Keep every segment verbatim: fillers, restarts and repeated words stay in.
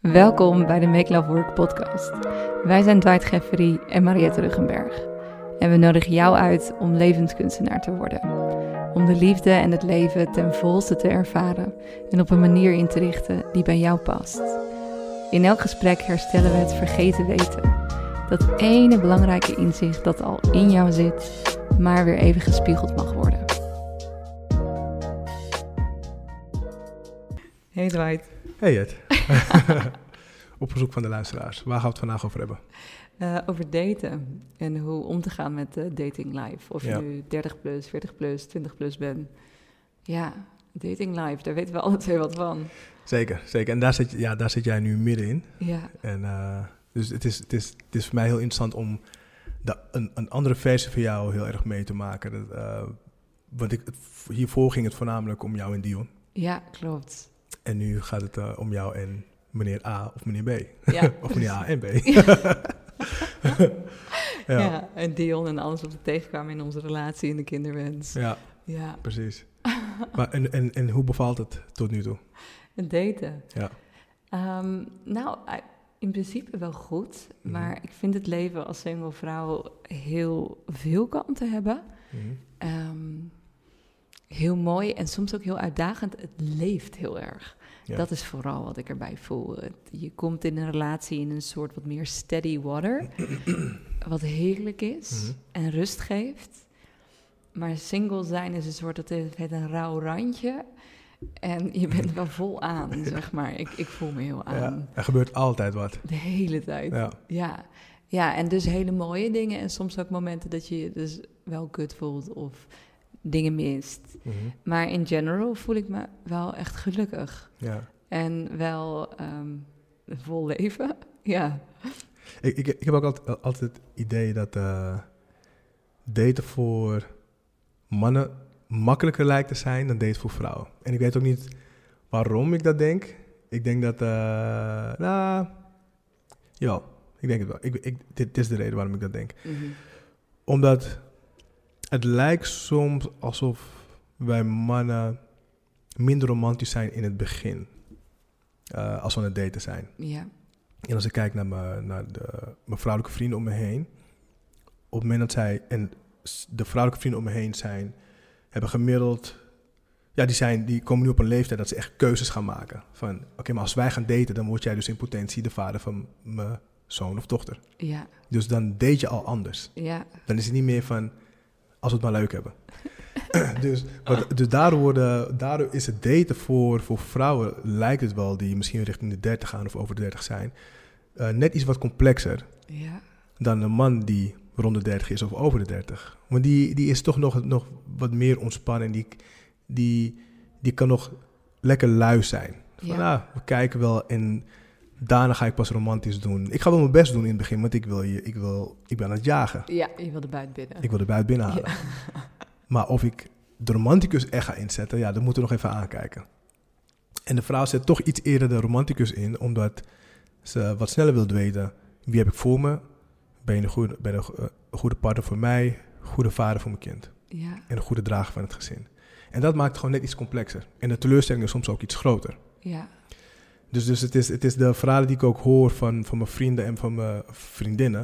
Welkom bij de Make Love Work podcast. Wij zijn Dwight Geffery en Mariette Ruggenberg. En we nodigen jou uit om levenskunstenaar te worden. Om de liefde en het leven ten volste te ervaren en op een manier in te richten die bij jou past. In elk gesprek herstellen we het vergeten weten. Dat ene belangrijke inzicht dat al in jou zit, maar weer even gespiegeld mag worden. Hey Dwight. Hey Ed. Op verzoek van de luisteraars. Waar gaan we het vandaag over hebben? Uh, over daten en hoe om te gaan met uh, dating life. Of je ja. nu dertig plus, veertig plus, twintig plus bent. Ja, dating life, daar weten we alle twee wat van. Zeker, zeker. En daar zit, ja, daar zit jij nu middenin. Ja. En, uh, dus het is, het, is, het is voor mij heel interessant om de, een, een andere versie van jou heel erg mee te maken. Dat, uh, want ik, het, hiervoor ging het voornamelijk om jou en Dion. Ja, klopt. En nu gaat het uh, om jou en meneer A of meneer B. Ja, of meneer A en B. ja. ja, en Dion en alles wat we tegenkwamen in onze relatie en de kinderwens. Ja, ja. precies. Maar en, en, en hoe bevalt het tot nu toe? Het daten? Ja. Um, nou, in principe wel goed. Mm-hmm. Maar ik vind het leven als single vrouw heel veel kanten hebben. Mm-hmm. Um, heel mooi en soms ook heel uitdagend. Het leeft heel erg. Ja. Dat is vooral wat ik erbij voel. Je komt in een relatie in een soort wat meer steady water. Wat heerlijk is mm-hmm. en rust geeft. Maar single zijn is een soort, dat heeft een rauw randje. En je bent wel vol aan, zeg maar. Ik, ik voel me heel aan. Ja, er gebeurt altijd wat. De hele tijd. Ja. ja. Ja, en dus hele mooie dingen. En soms ook momenten dat je je dus wel kut voelt of dingen mist. Mm-hmm. Maar in general voel ik me wel echt gelukkig. Ja. En wel um, vol leven. Ja. Ik, ik, ik heb ook altijd, altijd het idee dat uh, daten voor mannen makkelijker lijkt te zijn dan daten voor vrouwen. En ik weet ook niet waarom ik dat denk. Ik denk dat, uh, nou, jawel, ik denk het wel. Ik, ik, dit is de reden waarom ik dat denk. Mm-hmm. Omdat het lijkt soms alsof wij mannen minder romantisch zijn in het begin. Uh, als we aan het daten zijn. Ja. En als ik kijk naar, me, naar de, mijn vrouwelijke vrienden om me heen. Op het moment dat zij, en de vrouwelijke vrienden om me heen zijn, hebben gemiddeld, ja, die, zijn, die komen nu op een leeftijd dat ze echt keuzes gaan maken. Van, oké, okay, maar als wij gaan daten, dan word jij dus in potentie de vader van mijn zoon of dochter. Ja. Dus dan date je al anders. Ja. Dan is het niet meer van, als we het maar leuk hebben. dus wat, dus daardoor, worden, daardoor is het daten voor, voor vrouwen, lijkt het wel, die misschien richting de dertig gaan of over de dertig zijn, uh, net iets wat complexer ja. dan een man die rond de dertig is of over de dertig. Want die, die is toch nog, nog wat meer ontspannen. Die, die, die kan nog lekker lui zijn. Van, ja. ah, we kijken wel en daarna ga ik pas romantisch doen. Ik ga wel mijn best doen in het begin, want ik, wil je, ik, wil, ik ben aan het jagen. Ja, je wil de buit binnen. Ik wil de buit binnenhalen. Ja. Maar of ik de romanticus echt ga inzetten, ja, dat moeten we nog even aankijken. En de vrouw zet toch iets eerder de romanticus in, omdat ze wat sneller wil weten, wie heb ik voor me? Ben je een goede, ben je een, uh, een goede partner voor mij, goede vader voor mijn kind. Ja. En een goede drager van het gezin. En dat maakt het gewoon net iets complexer. En de teleurstelling is soms ook iets groter. Ja. Dus, dus het, is, het is de verhalen die ik ook hoor van, van mijn vrienden en van mijn vriendinnen.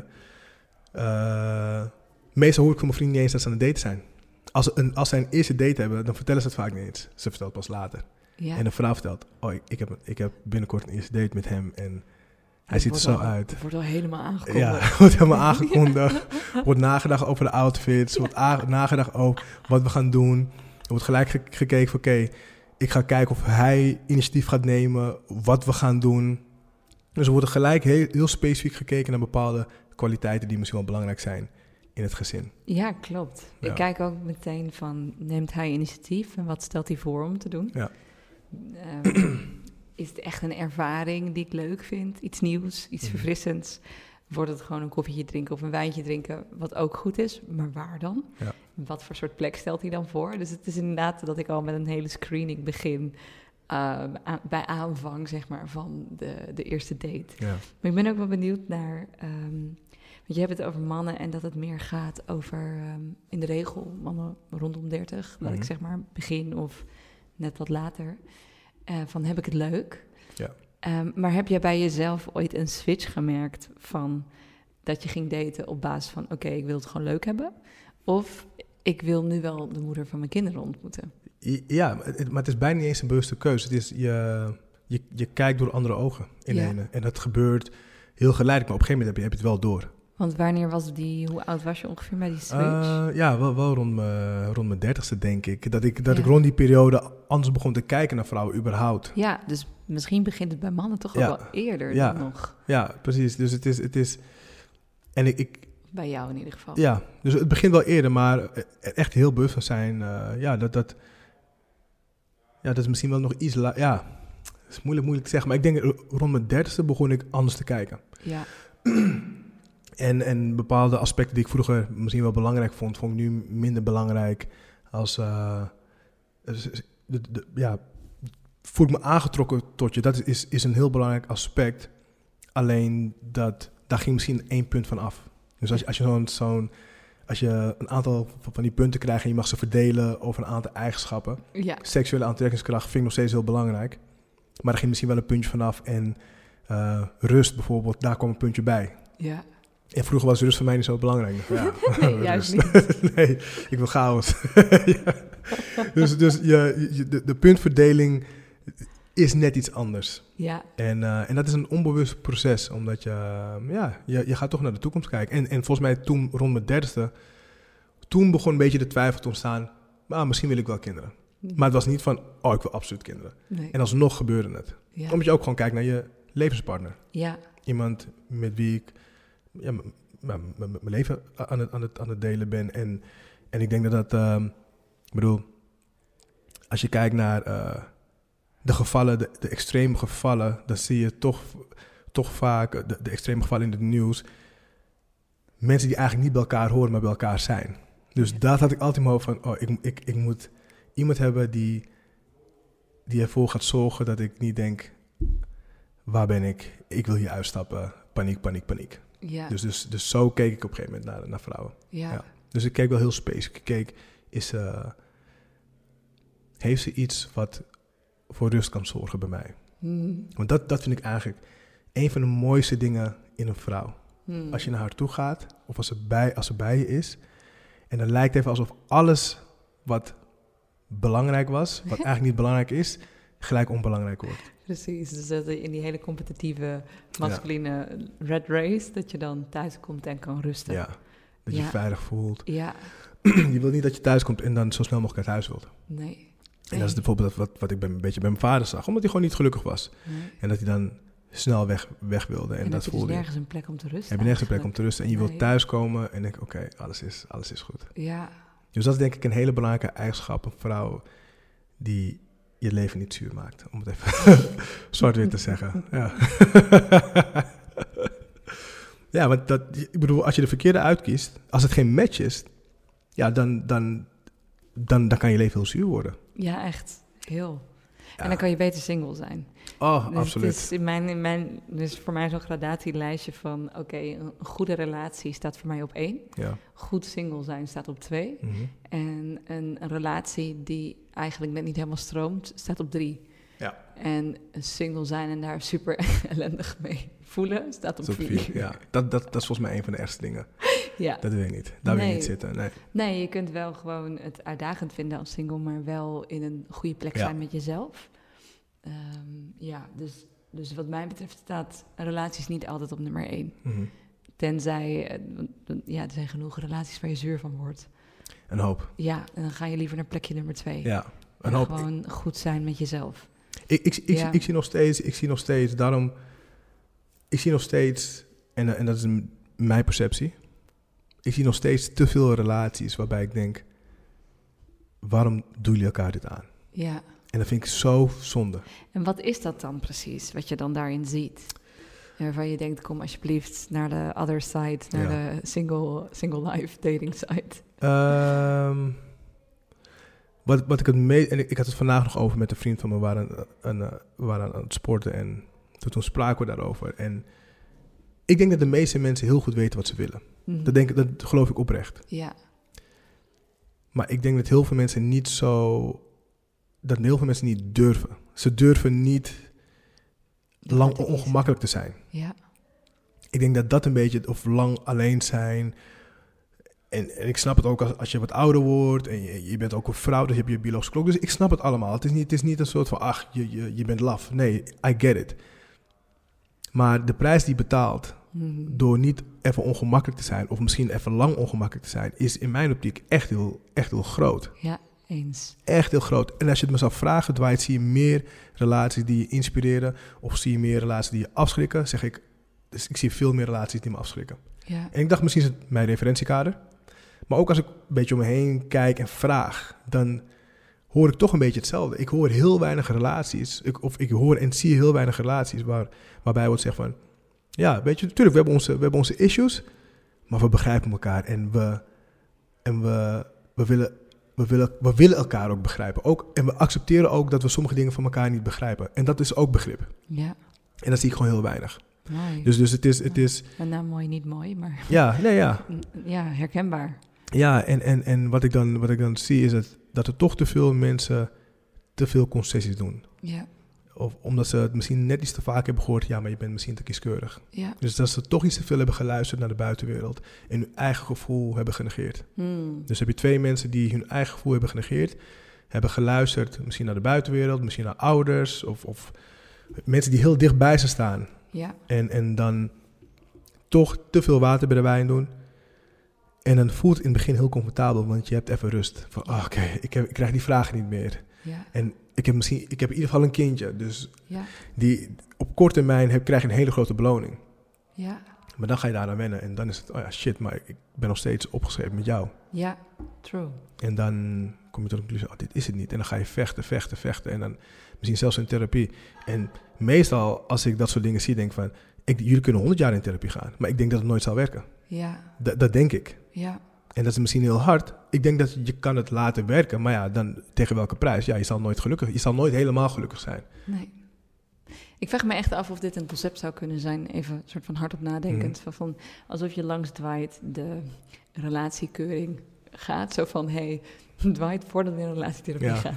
Uh, meestal hoor ik van mijn vrienden niet eens dat ze aan het daten zijn. Als, een, als zij een eerste date hebben, dan vertellen ze het vaak niet eens. Ze vertelt pas later. Ja. En een vrouw vertelt, oh, ik, ik, heb, ik heb binnenkort een eerste date met hem en hij ziet er zo al, uit. Het wordt al helemaal aangekondigd. Ja, het wordt helemaal aangekondigd. Ja. Wordt nagedacht over de outfits. Wordt a- nagedacht over wat we gaan doen. Er wordt gelijk ge- gekeken van, oké, okay, ik ga kijken of hij initiatief gaat nemen. Wat we gaan doen. Dus er wordt gelijk heel, heel specifiek gekeken naar bepaalde kwaliteiten die misschien wel belangrijk zijn in het gezin. Ja, klopt. Ja. Ik kijk ook meteen van, neemt hij initiatief en wat stelt hij voor om te doen? Ja. Um, Is het echt een ervaring die ik leuk vind? Iets nieuws, iets mm-hmm. verfrissends? Wordt het gewoon een koffietje drinken of een wijntje drinken, wat ook goed is, maar waar dan? Ja. Wat voor soort plek stelt hij dan voor? Dus het is inderdaad dat ik al met een hele screening begin uh, aan, bij aanvang, zeg maar, van de, de eerste date. Ja. Maar ik ben ook wel benieuwd naar, um, want je hebt het over mannen en dat het meer gaat over, um, in de regel, mannen rondom dertig, mm-hmm. dat ik zeg maar begin of net wat later. Uh, van heb ik het leuk? Ja. Um, maar heb jij bij jezelf ooit een switch gemerkt van dat je ging daten op basis van... oké, okay, ik wil het gewoon leuk hebben. Of ik wil nu wel de moeder van mijn kinderen ontmoeten. Ja, maar het is bijna niet eens een bewuste keuze. Het is, je, je, je kijkt door andere ogen in Ja. ene. En dat gebeurt heel geleidelijk, maar op een gegeven moment heb je, heb je het wel door. Want wanneer was die, hoe oud was je ongeveer bij die switch? Uh, ja, wel, wel rond, me, rond mijn dertigste denk ik. Dat, ik, dat Ja. ik rond die periode anders begon te kijken naar vrouwen überhaupt. Ja, dus misschien begint het bij mannen toch Ja. ook wel eerder Ja. dan nog. Ja, precies. Dus het is... Het is en ik, ik Bij jou in ieder geval. Ja, dus het begint wel eerder, maar er echt heel bewust van zijn. Uh, ja, dat, dat, ja, dat is misschien wel nog iets... La- ja, dat is moeilijk, moeilijk te zeggen. Maar ik denk rond mijn dertigste begon ik anders te kijken. Ja. En, en bepaalde aspecten die ik vroeger misschien wel belangrijk vond, vond ik nu minder belangrijk. Als, uh, de, de, ja, voel ik me aangetrokken tot je. Dat is, is een heel belangrijk aspect. Alleen dat, daar ging misschien één punt van af. Dus als je, als je zo'n, zo'n, als je een aantal van die punten krijgt en je mag ze verdelen over een aantal eigenschappen. Ja. Seksuele aantrekkingskracht vind ik nog steeds heel belangrijk. Maar er ging misschien wel een puntje vanaf. En uh, rust bijvoorbeeld, daar kwam een puntje bij. Ja. En vroeger was rust voor mij niet zo belangrijk. Ja, nee, juist niet. Nee, ik wil chaos. Ja. Dus, dus je, je, de, de puntverdeling is net iets anders. Ja. En, uh, en dat is een onbewust proces, omdat je, uh, ja, je, je gaat toch naar de toekomst kijken. En, en volgens mij toen, rond mijn dertigste, toen begon een beetje de twijfel te ontstaan, maar misschien wil ik wel kinderen. Maar het was niet van, oh, ik wil absoluut kinderen. Nee. En alsnog gebeurde het. Ja. Omdat je ook gewoon kijkt naar je levenspartner. Ja. Iemand met wie ik ja, mijn leven aan het, aan, het, aan het delen ben. En, en ik denk dat dat, uh, ik bedoel, als je kijkt naar uh, de gevallen, de, de extreme gevallen, dan zie je toch, toch vaak de, de extreme gevallen in het nieuws. Mensen die eigenlijk niet bij elkaar horen, maar bij elkaar zijn. Dus ja. Dat had ik altijd in mijn hoofd van, oh, ik, ik, ik moet iemand hebben die, die ervoor gaat zorgen dat ik niet denk, waar ben ik? Ik wil hier uitstappen. Paniek, paniek, paniek. Ja. Dus, dus, dus zo keek ik op een gegeven moment naar, naar vrouwen. Ja. Ja. Dus ik keek wel heel specifiek. Ik keek, is, uh, heeft ze iets wat voor rust kan zorgen bij mij? Hmm. Want dat, dat vind ik eigenlijk een van de mooiste dingen in een vrouw. Hmm. Als je naar haar toe gaat, of als ze, bij, als ze bij je is, en dan lijkt het even alsof alles wat belangrijk was, wat eigenlijk niet belangrijk is, gelijk onbelangrijk wordt. Precies, dus dat in die hele competitieve, masculine ja. red race, dat je dan thuis komt en kan rusten. Ja, dat je ja. je veilig voelt. Ja. Je wil niet dat je thuis komt en dan zo snel mogelijk uit huis wilt. Nee. En nee. dat is bijvoorbeeld wat, wat ik bij, een beetje bij mijn vader zag, omdat hij gewoon niet gelukkig was. Nee. En dat hij dan snel weg, weg wilde. En, en dat heb je voelde dus nergens een plek om te rusten. Heb je nergens een plek om te rusten en je nee. wilt thuiskomen en denk oké, okay, alles, is, alles is goed. Ja. Dus dat is denk ik een hele belangrijke eigenschap, een vrouw die je leven niet zuur maakt, om het even zwart-wit te zeggen. Ja, ja want dat, ik bedoel, als je de verkeerde uitkiest, als het geen match is, ja, dan, dan, dan, dan kan je leven heel zuur worden. Ja, echt. Heel. Ja. En dan kan je beter single zijn. Oh, dus absoluut. Het is in mijn, in mijn, dus voor mij zo'n gradatielijstje van, oké, okay, een goede relatie staat voor mij op één. Ja. Goed single zijn staat op twee. Mm-hmm. En een, een relatie die eigenlijk net niet helemaal stroomt, staat op drie. Ja. En een single zijn en daar super ellendig mee voelen, staat op Tot vier. vier. Ja, dat, dat, dat is volgens mij een van de ergste dingen. Ja. Dat wil je niet. Daar nee. wil je niet zitten. Nee. nee, je kunt wel gewoon het uitdagend vinden als single, maar wel in een goede plek ja. zijn met jezelf. Um, ja, dus, dus wat mij betreft staat relaties niet altijd op nummer één. Mm-hmm. Tenzij, ja, er zijn genoeg relaties waar je zuur van wordt. Een hoop. Ja, en dan ga je liever naar plekje nummer twee. Ja, een en hoop. gewoon ik, goed zijn met jezelf. Ik, ik, ik, ja. ik, ik zie nog steeds, ik zie nog steeds, daarom, ik zie nog steeds, en, en dat is een, mijn perceptie, ik zie nog steeds te veel relaties waarbij ik denk, waarom doen jullie elkaar dit aan? Ja. En dat vind ik zo zonde. En wat is dat dan precies, wat je dan daarin ziet? En waarvan je denkt, kom alsjeblieft naar de other side, naar ja. de single, single life dating site. Um, wat, wat ik het meest... En ik, ik had het vandaag nog over met een vriend van me, we waren, een, een, we waren aan het sporten en toen, toen spraken we daarover. En ik denk dat de meeste mensen heel goed weten wat ze willen. Mm-hmm. Dat, denk, dat geloof ik oprecht. Ja. Maar ik denk dat heel veel mensen niet zo... Dat heel veel mensen niet durven. Ze durven niet lang ongemakkelijk te zijn. Ja. Ik denk dat dat een beetje, of lang alleen zijn. En, en ik snap het ook als, als je wat ouder wordt en je, je bent ook een vrouw, dus je hebt je biologische klok. Dus ik snap het allemaal. Het is niet, het is niet een soort van, ach, je, je, je bent laf. Nee, I get it. Maar de prijs die je betaalt mm-hmm. door niet even ongemakkelijk te zijn, of misschien even lang ongemakkelijk te zijn, is in mijn optiek echt heel, echt heel groot. Ja, eens. Echt heel groot. En als je het me zou vragen, Dwight, zie je meer relaties die je inspireren, of zie je meer relaties die je afschrikken, zeg ik, dus ik zie veel meer relaties die me afschrikken. Ja. En ik dacht, misschien is het mijn referentiekader. Maar ook als ik een beetje om me heen kijk en vraag, dan hoor ik toch een beetje hetzelfde. Ik hoor heel weinig relaties, ik, of ik hoor en zie heel weinig relaties waar, waarbij wordt gezegd van, ja, weet je, natuurlijk, we hebben onze, we hebben onze issues, maar we begrijpen elkaar en we, en we, we, willen, we, willen, we willen elkaar ook begrijpen. Ook, en we accepteren ook dat we sommige dingen van elkaar niet begrijpen. En dat is ook begrip. Ja. En dat zie ik gewoon heel weinig. Mooi. Dus, dus het is... Het is nou, mooi, niet mooi, maar... Ja, nee, ja. Ja, herkenbaar. Ja, en, en, en wat, ik dan, wat ik dan zie is dat, dat er toch te veel mensen te veel concessies doen. Ja. Of omdat ze het misschien net iets te vaak hebben gehoord, ja, maar je bent misschien te kieskeurig. Ja. Dus dat ze toch iets te veel hebben geluisterd naar de buitenwereld en hun eigen gevoel hebben genegeerd. Hmm. Dus heb je twee mensen die hun eigen gevoel hebben genegeerd, hebben geluisterd misschien naar de buitenwereld, misschien naar ouders of, of mensen die heel dicht bij ze staan. Ja. En, en dan toch te veel water bij de wijn doen. En dan voelt het in het begin heel comfortabel, want je hebt even rust. Van, oh, oké, okay, ik, ik krijg die vragen niet meer. Ja. En ik heb misschien, ik heb in ieder geval een kindje. Dus ja. die, op korte termijn heb, krijg je een hele grote beloning. Ja. Maar dan ga je daar aan wennen. En dan is het, oh ja, shit, maar ik ben nog steeds opgeschreven met jou. Ja, true. En dan kom je tot de conclusie, oh, dit is het niet. En dan ga je vechten, vechten, vechten. En dan misschien zelfs in therapie. En meestal, als ik dat soort dingen zie, denk ik van, ik, jullie kunnen honderd jaar in therapie gaan. Maar ik denk dat het nooit zal werken. Ja. D- dat denk ik. Ja. En dat is misschien heel hard. Ik denk dat je kan het laten werken. Maar ja, dan tegen welke prijs? Ja, je zal nooit gelukkig. Je zal nooit helemaal gelukkig zijn. Nee. Ik vraag me echt af of dit een concept zou kunnen zijn. Even een soort van hardop nadenkend. Mm. Van, alsof je langs Dwight de relatiekeuring gaat. Zo van, hey, Dwight, voordat we in een relatietherapie ja. gaan.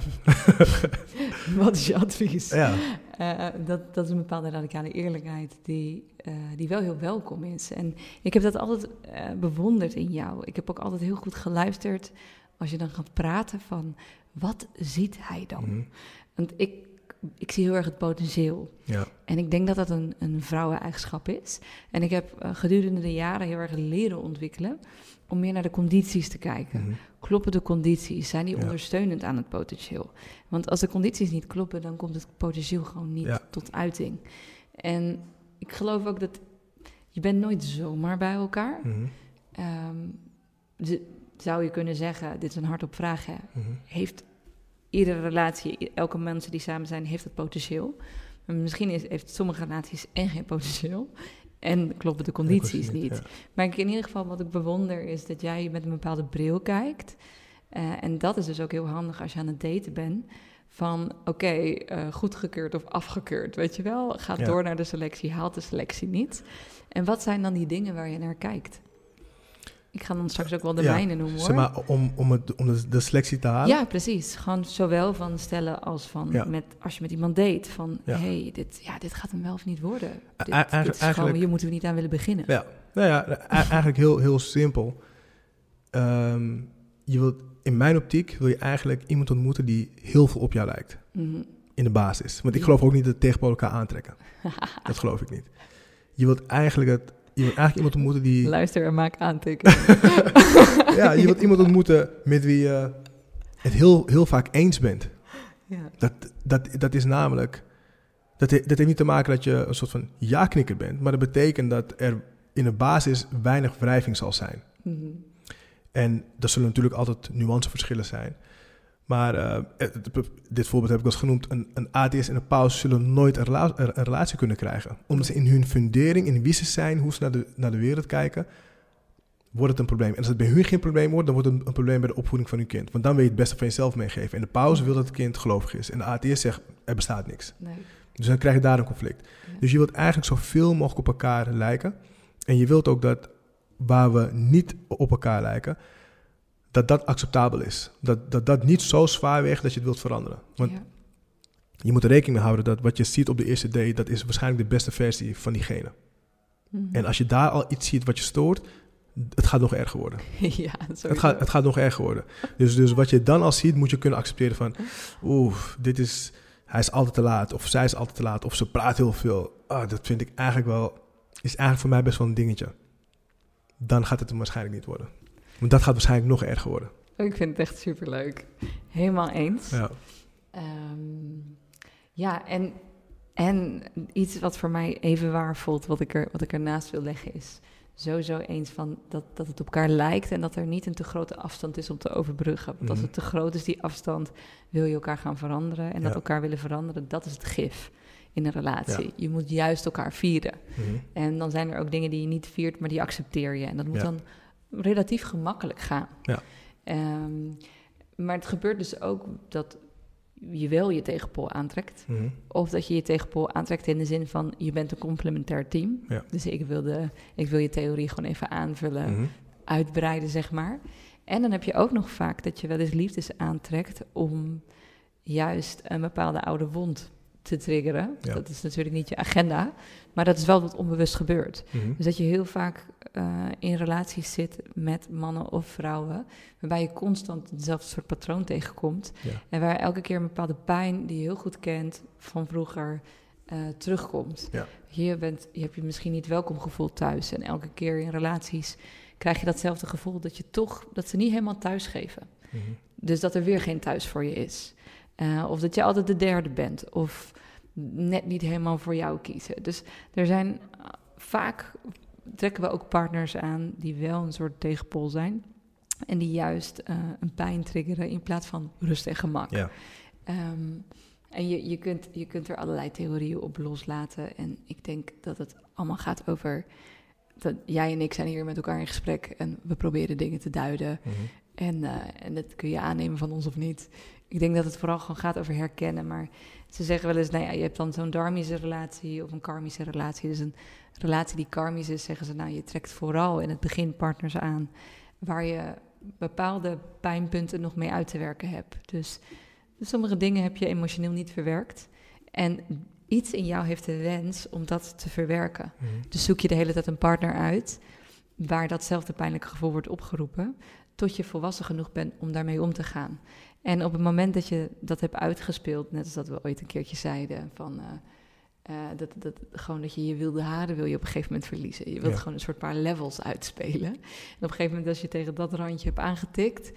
Wat is je advies? Ja. Uh, dat, dat is een bepaalde radicale eerlijkheid die, uh, die wel heel welkom is. En ik heb dat altijd uh, bewonderd in jou. Ik heb ook altijd heel goed geluisterd als je dan gaat praten van, wat ziet hij dan? Mm-hmm. Want ik, ik zie heel erg het potentieel. Ja. En ik denk dat dat een, een vrouweneigenschap is. En ik heb uh, gedurende de jaren heel erg leren ontwikkelen om meer naar de condities te kijken. Mm-hmm. Kloppen de condities? Zijn die ja. ondersteunend aan het potentieel? Want als de condities niet kloppen, dan komt het potentieel gewoon niet ja. tot uiting. En ik geloof ook dat je bent nooit zomaar bij elkaar. Mm-hmm. Um, de, zou je kunnen zeggen, dit is een hardop vraag, hè? Mm-hmm. Heeft iedere relatie, elke mensen die samen zijn, heeft het potentieel? Maar misschien is, heeft sommige relaties en geen potentieel. En kloppen de condities niet. Ja. Maar in ieder geval wat ik bewonder is dat jij met een bepaalde bril kijkt. Uh, en dat is dus ook heel handig als je aan het daten bent. Van oké, okay, uh, goedgekeurd of afgekeurd, weet je wel. Gaat ja. door naar de selectie, haalt de selectie niet. En wat zijn dan die dingen waar je naar kijkt? Ik ga dan straks ook wel de ja, mijne noemen, hoor. Zeg maar, om, om, het, om de, de selectie te halen? Ja, precies. Gewoon zowel van stellen als van ja. met, als je met iemand date. Van, ja. hey, dit, ja, dit gaat hem wel of niet worden. Dit, e- e- dit is gewoon, hier moeten we niet aan willen beginnen. Ja, nou ja, e- eigenlijk heel, heel simpel. Um, je wilt, in mijn optiek wil je eigenlijk iemand ontmoeten die heel veel op jou lijkt. Mm-hmm. In de basis. Want ik geloof ook niet dat tegenpolen elkaar aantrekken. Dat geloof ik niet. Je wilt eigenlijk het... Je wilt eigenlijk iemand ontmoeten die... Luister en maak aantekeningen. Ja, je wilt iemand ontmoeten met wie je het heel, heel vaak eens bent. Ja. Dat, dat, dat is namelijk... Dat, he, dat heeft niet te maken dat je een soort van ja-knikker bent. Maar dat betekent dat er in de basis weinig wrijving zal zijn. Mm-hmm. En er zullen natuurlijk altijd nuanceverschillen zijn. Maar uh, dit voorbeeld heb ik al genoemd. Een, een A T S en een paus zullen nooit een, rela- een relatie kunnen krijgen. Omdat ze in hun fundering, in wie ze zijn, hoe ze naar de, naar de wereld kijken, wordt het een probleem. En als het bij hun geen probleem wordt, dan wordt het een, een probleem bij de opvoeding van hun kind. Want dan wil je het beste van jezelf meegeven. En de paus wil dat het kind gelovig is. En de A T S zegt, er bestaat niks. Nee. Dus dan krijg je daar een conflict. Ja. Dus je wilt eigenlijk zoveel mogelijk op elkaar lijken. En je wilt ook dat waar we niet op elkaar lijken, dat dat acceptabel is. Dat, dat dat niet zo zwaar weegt dat je het wilt veranderen. Want ja. je moet er rekening mee houden dat wat je ziet op de eerste date, dat is waarschijnlijk de beste versie van diegene. Mm-hmm. En als je daar al iets ziet wat je stoort, het gaat nog erger worden. Ja, het gaat, het gaat nog erger worden. Dus, dus wat je dan al ziet, moet je kunnen accepteren van, oeh, dit is, hij is altijd te laat, of zij is altijd te laat, of ze praat heel veel. Ah, dat vind ik eigenlijk wel, is eigenlijk voor mij best wel een dingetje. Dan gaat het hem waarschijnlijk niet worden. Want dat gaat waarschijnlijk nog erger worden. Ik vind het echt superleuk. Helemaal eens. Ja, um, ja en, en iets wat voor mij even waar voelt, wat ik, er, wat ik ernaast wil leggen, is sowieso eens van dat, dat het op elkaar lijkt en dat er niet een te grote afstand is om te overbruggen. Want mm-hmm. als het te groot is, die afstand, wil je elkaar gaan veranderen. En ja. dat elkaar willen veranderen, dat is het gif in een relatie. Ja. Je moet juist elkaar vieren. Mm-hmm. En dan zijn er ook dingen die je niet viert, maar die accepteer je. En dat moet ja. dan relatief gemakkelijk gaan. Ja. Um, maar het gebeurt dus ook dat je wel je tegenpool aantrekt. Mm-hmm. Of dat je je tegenpool aantrekt in de zin van, je bent een complementair team. Ja. Dus ik wil, de, ik wil je theorie gewoon even aanvullen, mm-hmm. uitbreiden, zeg maar. En dan heb je ook nog vaak dat je wel eens liefdes aantrekt om juist een bepaalde oude wond te triggeren. Ja. Dat is natuurlijk niet je agenda, maar dat is wel wat onbewust gebeurt. Mm-hmm. Dus dat je heel vaak uh, in relaties zit met mannen of vrouwen, waarbij je constant hetzelfde soort patroon tegenkomt. Ja. En waar elke keer een bepaalde pijn die je heel goed kent van vroeger uh, terugkomt. Ja. Je, bent, je hebt je misschien niet welkom gevoeld thuis. En elke keer in relaties krijg je datzelfde gevoel dat je toch, dat ze niet helemaal thuis geven. Mm-hmm. Dus dat er weer geen thuis voor je is. Uh, of dat je altijd de derde bent. Of net niet helemaal voor jou kiezen. Dus er zijn uh, vaak trekken we ook partners aan die wel een soort tegenpool zijn. En die juist uh, een pijn triggeren in plaats van rust en gemak. Ja. Um, en je, je, kunt, je kunt er allerlei theorieën op loslaten. En ik denk dat het allemaal gaat over, dat jij en ik zijn hier met elkaar in gesprek en we proberen dingen te duiden. Mm-hmm. En, uh, en dat kun je aannemen van ons of niet. Ik denk dat het vooral gewoon gaat over herkennen. Maar ze zeggen wel eens, nou ja, je hebt dan zo'n dharmische relatie of een karmische relatie. Dus een relatie die karmisch is, zeggen ze, nou, je trekt vooral in het begin partners aan waar je bepaalde pijnpunten nog mee uit te werken hebt. Dus, dus sommige dingen heb je emotioneel niet verwerkt. En iets in jou heeft de wens om dat te verwerken. Mm-hmm. Dus zoek je de hele tijd een partner uit waar datzelfde pijnlijke gevoel wordt opgeroepen, tot je volwassen genoeg bent om daarmee om te gaan. En op het moment dat je dat hebt uitgespeeld, net als dat we ooit een keertje zeiden, van uh, uh, dat, dat, gewoon dat je je wilde haren wil je op een gegeven moment verliezen. Je wilt ja. gewoon een soort paar levels uitspelen. En op een gegeven moment als je tegen dat randje hebt aangetikt,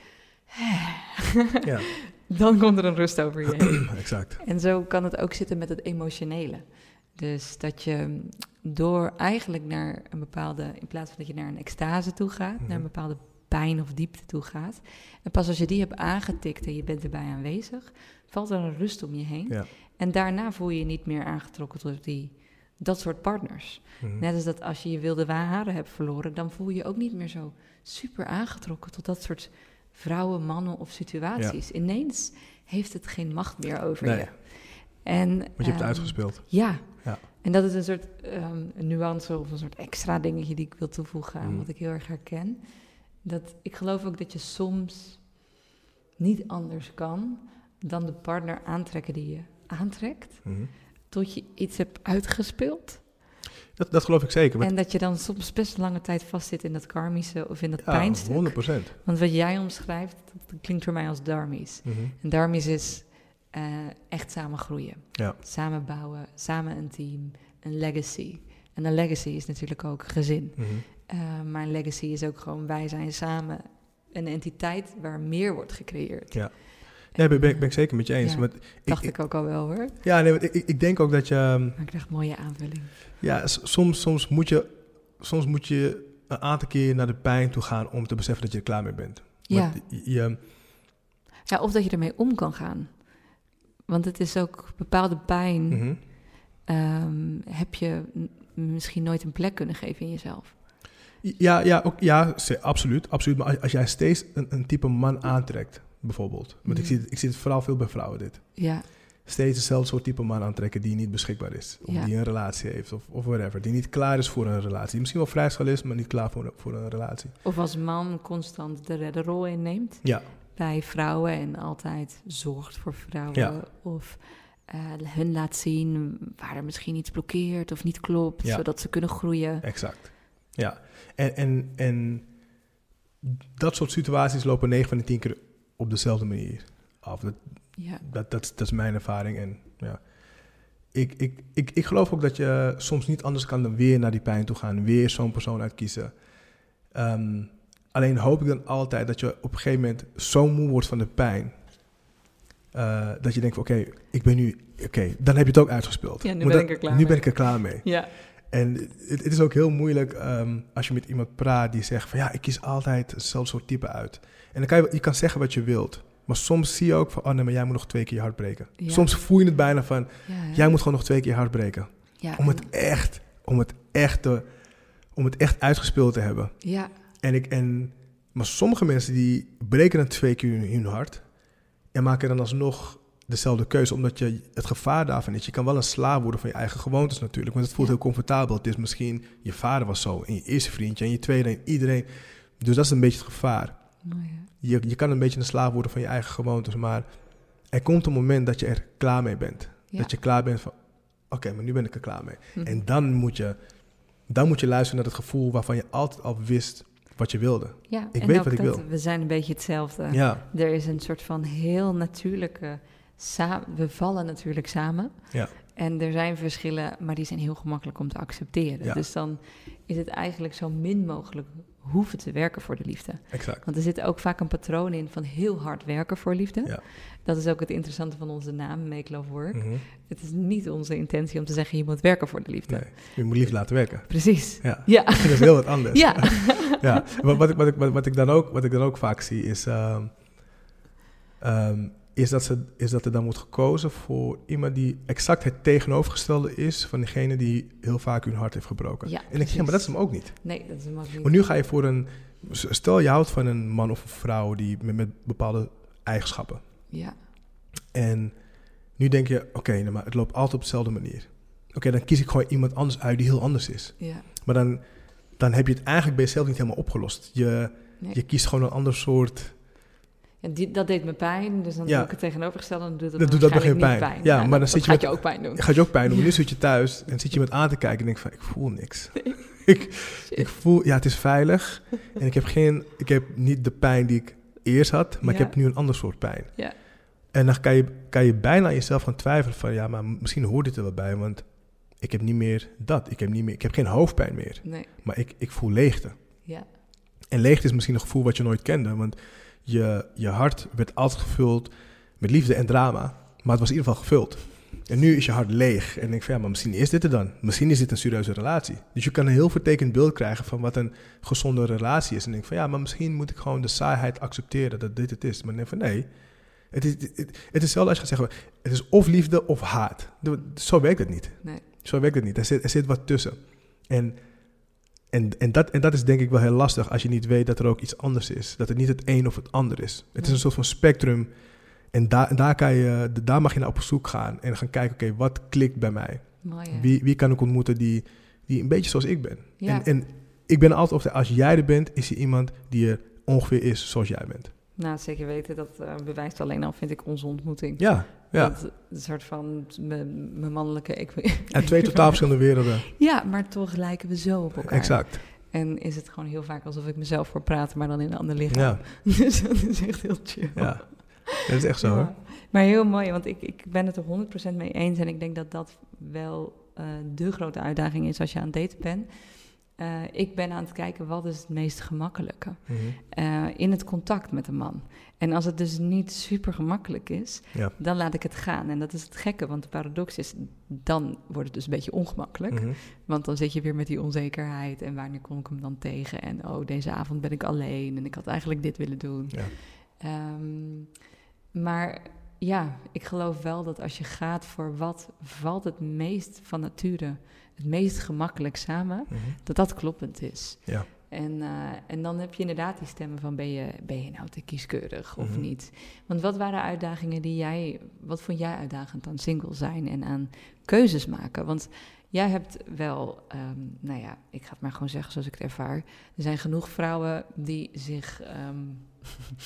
ja. dan komt er een rust over je heen. Exact. En zo kan het ook zitten met het emotionele. Dus dat je door eigenlijk naar een bepaalde, in plaats van dat je naar een extase toe gaat, mm-hmm. naar een bepaalde pijn of diepte toe gaat. En pas als je die hebt aangetikt en je bent erbij aanwezig, valt er een rust om je heen. Ja. En daarna voel je je niet meer aangetrokken tot die, dat soort partners. Mm-hmm. Net als dat als je je wilde haren hebt verloren, dan voel je je ook niet meer zo super aangetrokken tot dat soort vrouwen, mannen of situaties. Ja. Ineens heeft het geen macht meer over nee. je. En, Want je um, hebt het uitgespeeld. Ja. ja. En dat is een soort um, een nuance of een soort extra dingetje die ik wil toevoegen aan mm. wat ik heel erg herken. Dat, ik geloof ook dat je soms niet anders kan dan de partner aantrekken die je aantrekt, mm-hmm. tot je iets hebt uitgespeeld. Dat, dat geloof ik zeker. En dat je dan soms best lange tijd vastzit in dat karmische of in dat ja, pijnstuk. honderd procent. Want wat jij omschrijft, dat, dat klinkt voor mij als dharmisch. Mm-hmm. En dharmisch is uh, echt samen groeien. Ja. Samen bouwen, samen een team, een legacy. En een legacy is natuurlijk ook gezin. Mm-hmm. Uh, maar een legacy is ook gewoon, wij zijn samen een entiteit waar meer wordt gecreëerd. Ja, nee, ben, ben, ben ik zeker met je eens. Ja, maar dacht ik, ik ook al wel hoor. Ja, nee, ik, ik denk ook dat je... Maar ik dacht, mooie aanvulling. Ja, soms, soms, moet je, soms moet je een aantal keer naar de pijn toe gaan om te beseffen dat je er klaar mee bent. Ja. Je, ja, of dat je ermee om kan gaan. Want het is ook bepaalde pijn, mm-hmm. um, heb je n- misschien nooit een plek kunnen geven in jezelf. Ja, ja, ook, ja absoluut, absoluut. Maar als, als jij steeds een, een type man aantrekt, bijvoorbeeld. Want mm. ik, zie het, ik zie het vooral veel bij vrouwen dit. Ja. Steeds hetzelfde soort type man aantrekken die niet beschikbaar is. Of ja. die een relatie heeft of, of whatever. Die niet klaar is voor een relatie. Die misschien wel vrijgezel is, maar niet klaar voor, voor een relatie. Of als man constant de redderrol inneemt. Ja. Bij vrouwen en altijd zorgt voor vrouwen. Ja. Of uh, hun laat zien waar er misschien iets blokkeert of niet klopt, ja. zodat ze kunnen groeien. Exact. Ja, en, en, en dat soort situaties lopen negen van de tien keer op dezelfde manier af. Dat, ja. dat, dat, dat is mijn ervaring. En ja, ik, ik, ik, ik geloof ook dat je soms niet anders kan dan weer naar die pijn toe gaan, weer zo'n persoon uitkiezen. Um, alleen hoop ik dan altijd dat je op een gegeven moment zo moe wordt van de pijn, uh, dat je denkt van oké, okay, ik ben nu, oké, okay, dan heb je het ook uitgespeeld. Ja, nu ben, dat, ik er klaar nu mee. ben ik er klaar mee. Ja. En het, het is ook heel moeilijk um, als je met iemand praat die zegt van ja, ik kies altijd hetzelfde soort type uit. En dan kan je, je kan zeggen wat je wilt. Maar soms zie je ook van, oh nee, maar jij moet nog twee keer je hart breken. Ja. Soms voel je het bijna van, ja, ja. jij moet gewoon nog twee keer je hart breken. Ja, om het echt, om het echt, te, om het echt uitgespeeld te hebben. Ja. En ik, en, maar sommige mensen die breken dan twee keer hun, hun hart en maken dan alsnog dezelfde keuze, omdat je het gevaar daarvan is. Je kan wel een slaaf worden van je eigen gewoontes natuurlijk, want het voelt ja. heel comfortabel. Het is misschien, je vader was zo, en je eerste vriendje, en je tweede, en iedereen. Dus dat is een beetje het gevaar. Oh ja. je, je kan een beetje een slaaf worden van je eigen gewoontes, maar er komt een moment dat je er klaar mee bent. Ja. Dat je klaar bent van, oké, okay, maar nu ben ik er klaar mee. Hm. En dan moet, je, dan moet je luisteren naar het gevoel waarvan je altijd al wist wat je wilde. Ja, ik en weet ook wat ik dat wil. We zijn een beetje hetzelfde. Ja. Er is een soort van heel natuurlijke... Sa- we vallen natuurlijk samen. Ja. En er zijn verschillen, maar die zijn heel gemakkelijk om te accepteren. Ja. Dus dan is het eigenlijk zo min mogelijk hoeven te werken voor de liefde. Exact. Want er zit ook vaak een patroon in van heel hard werken voor liefde. Ja. Dat is ook het interessante van onze naam, Make Love Work. Mm-hmm. Het is niet onze intentie om te zeggen, je moet werken voor de liefde. Nee, je moet liefde laten werken. Precies. Ja. Ja. Dat is heel wat anders. Ja. Ja. Wat, wat, ik, wat, ik, wat, wat, ik dan ook, wat ik dan ook vaak zie is... Um, um, Is dat, ze, is dat er dan wordt gekozen voor iemand die exact het tegenovergestelde is van degene die heel vaak hun hart heeft gebroken. Ja, en ik denk, ja, maar dat is hem ook niet. Nee, dat is hem ook niet. Maar nu ga je voor een... Stel, je houdt van een man of een vrouw die met, met bepaalde eigenschappen. Ja. En nu denk je, oké, okay, nou, maar het loopt altijd op dezelfde manier. Oké, okay, dan kies ik gewoon iemand anders uit die heel anders is. Ja. Maar dan, dan heb je het eigenlijk bij jezelf niet helemaal opgelost. Je, nee. je kiest gewoon een ander soort... Ja, die, dat deed me pijn, dus dan ja. doe ik het tegenovergestelde en dan doet het dat doet dat nog geen pijn. pijn. Ja, ja, maar dan zit je gaat met, je ook pijn doen. Gaat je ook pijn doen. Ja. Nu zit je thuis en zit je met aan te kijken en denk van, ik voel niks. Nee. ik, ik voel, ja, het is veilig en ik heb geen, ik heb niet de pijn die ik eerst had, maar ja. ik heb nu een ander soort pijn. Ja. En dan kan je, kan je bijna aan jezelf gaan twijfelen van, ja, maar misschien hoort dit er wel bij, want ik heb niet meer dat. Ik heb niet meer, ik heb geen hoofdpijn meer, nee. maar ik, ik voel leegte. Ja. En leegte is misschien een gevoel wat je nooit kende, want Je, je hart werd altijd gevuld met liefde en drama. Maar het was in ieder geval gevuld. En nu is je hart leeg. En ik denk van ja, maar misschien is dit er dan. Misschien is dit een serieuze relatie. Dus je kan een heel vertekend beeld krijgen van wat een gezonde relatie is. En ik denk van ja, maar misschien moet ik gewoon de saaiheid accepteren dat dit het is. Maar ik denk van nee. Het is, het, het, het is hetzelfde als je gaat zeggen, het is of liefde of haat. Zo werkt het niet. Nee. Zo werkt het niet. Er zit, er zit wat tussen. En... En, en, dat, en dat is denk ik wel heel lastig als je niet weet dat er ook iets anders is. Dat het niet het een of het ander is. Het ja. is een soort van spectrum. En daar, daar, kan je, daar mag je naar op zoek gaan. En gaan kijken, oké, okay, wat klikt bij mij? Mooi, ja. wie, wie kan ik ontmoeten die, die een beetje zoals ik ben? Ja. En, en ik ben altijd op de, als jij er bent, is er iemand die er ongeveer is zoals jij bent. Nou, zeker weten. Dat uh, bewijst alleen al, vind ik, onze ontmoeting. Ja, ja. Dat, een soort van mijn mannelijke... Ik, en twee totaal verschillende werelden. Ja, maar toch lijken we zo op elkaar. Exact. En is het gewoon heel vaak alsof ik mezelf voor praat, maar dan in een ander lichaam. Ja. Dus dat is echt heel chill. Ja, dat is echt zo, ja. hoor. Maar heel mooi, want ik, ik ben het er honderd procent mee eens. En ik denk dat dat wel uh, de grote uitdaging is als je aan het daten bent. Uh, ik ben aan het kijken, wat is het meest gemakkelijke mm-hmm. uh, in het contact met een man. En als het dus niet super gemakkelijk is, ja. dan laat ik het gaan. En dat is het gekke, want de paradox is, dan wordt het dus een beetje ongemakkelijk. Mm-hmm. Want dan zit je weer met die onzekerheid en wanneer kom ik hem dan tegen? En oh, deze avond ben ik alleen en ik had eigenlijk dit willen doen. Ja. Um, maar ja, ik geloof wel dat als je gaat voor wat valt het meest van nature, het meest gemakkelijk samen, mm-hmm. dat dat kloppend is. Ja. En, uh, en dan heb je inderdaad die stemmen van, ben je, ben je nou te kieskeurig of mm-hmm. niet? Want wat waren uitdagingen die jij, wat vond jij uitdagend aan single zijn en aan keuzes maken? Want jij hebt wel, um, nou ja, ik ga het maar gewoon zeggen zoals ik het ervaar. Er zijn genoeg vrouwen die zich um,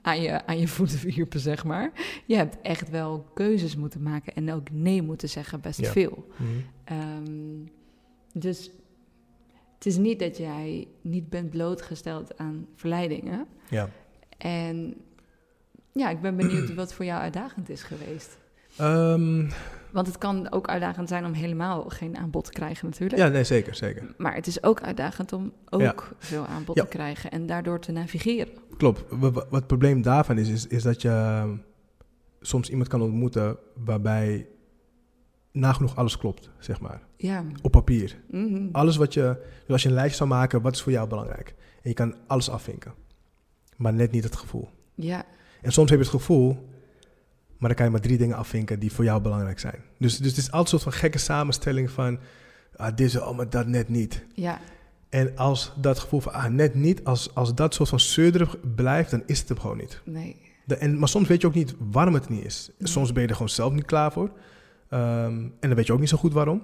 aan je, aan je voeten wierpen, zeg maar. Je hebt echt wel keuzes moeten maken en ook nee moeten zeggen, best Ja. veel. Mm-hmm. Um, dus het is niet dat jij niet bent blootgesteld aan verleidingen. Ja. En ja, ik ben benieuwd wat voor jou uitdagend is geweest. Um, Want het kan ook uitdagend zijn om helemaal geen aanbod te krijgen natuurlijk. ja, nee, zeker, zeker. Maar het is ook uitdagend om ook Ja. veel aanbod Ja. te krijgen en daardoor te navigeren. Klopt. Wat, wat het probleem daarvan is, is, is dat je um, soms iemand kan ontmoeten waarbij nagenoeg alles klopt, zeg maar. Ja. Op papier. Mm-hmm. Alles wat je... Dus als je een lijstje zou maken, wat is voor jou belangrijk? En je kan alles afvinken. Maar net niet het gevoel. Ja. En soms heb je het gevoel, maar dan kan je maar drie dingen afvinken die voor jou belangrijk zijn. Dus, dus het is altijd een soort van gekke samenstelling van, ah, dit is al, maar dat net niet. Ja. En als dat gevoel van, ah, net niet, als, als dat soort van zeurderig blijft, dan is het hem gewoon niet. Nee. De, en, maar soms weet je ook niet waarom het niet is. Nee. Soms ben je er gewoon zelf niet klaar voor. Um, en dan weet je ook niet zo goed waarom.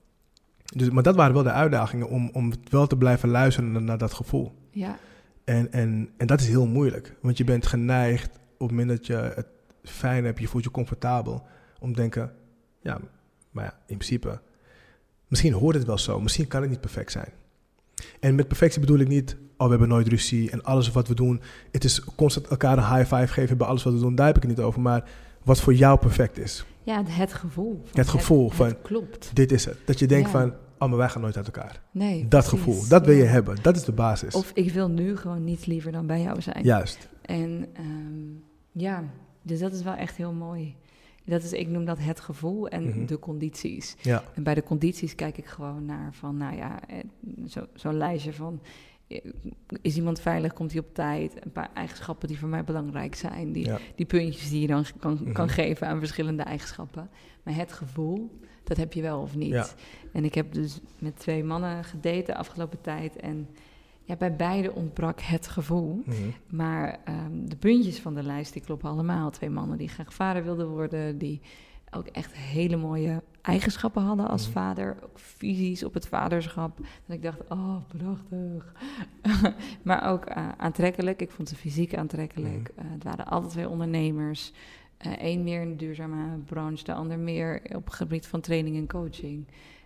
Dus, maar dat waren wel de uitdagingen om, om wel te blijven luisteren naar, naar dat gevoel. Ja. En, en, en dat is heel moeilijk. Want je bent geneigd, op het moment dat je het fijn hebt, je voelt je comfortabel, om te denken, ja, maar ja, in principe, misschien hoort het wel zo, misschien kan het niet perfect zijn. En met perfectie bedoel ik niet, oh, we hebben nooit ruzie en alles wat we doen, het is constant elkaar een high five geven bij alles wat we doen, daar heb ik het niet over, maar wat voor jou perfect is. Ja, het, het gevoel. Van Het gevoel het, van, het klopt. Dit is het. Dat je denkt Ja. van, oh, maar wij gaan nooit uit elkaar. Nee, Dat precies. gevoel, dat wil je Ja. hebben, dat is de basis. Of ik wil nu gewoon niets liever dan bij jou zijn. Juist. En um, ja, dus dat is wel echt heel mooi. Dat is, ik noem dat het gevoel en Mm-hmm. de condities. Ja. En bij de condities kijk ik gewoon naar van, nou ja, eh, zo, zo'n lijstje van, eh, is iemand veilig, komt hij op tijd? Een paar eigenschappen die voor mij belangrijk zijn. Die, Ja. die puntjes die je dan kan, Mm-hmm. kan geven aan verschillende eigenschappen. Maar het gevoel, dat heb je wel of niet. Ja. En ik heb dus met twee mannen gedate de afgelopen tijd en ja, bij beide ontbrak het gevoel. Mm-hmm. Maar um, de puntjes van de lijst, die kloppen allemaal. Twee mannen die graag vader wilden worden, die ook echt hele mooie eigenschappen hadden als Mm-hmm. vader. Ook visies op het vaderschap. Dat ik dacht, oh, prachtig. Maar ook uh, aantrekkelijk. Ik vond ze fysiek aantrekkelijk. Mm-hmm. Uh, het waren alle twee ondernemers. Eén uh, meer in de duurzame branche, de ander meer op het gebied van training en coaching.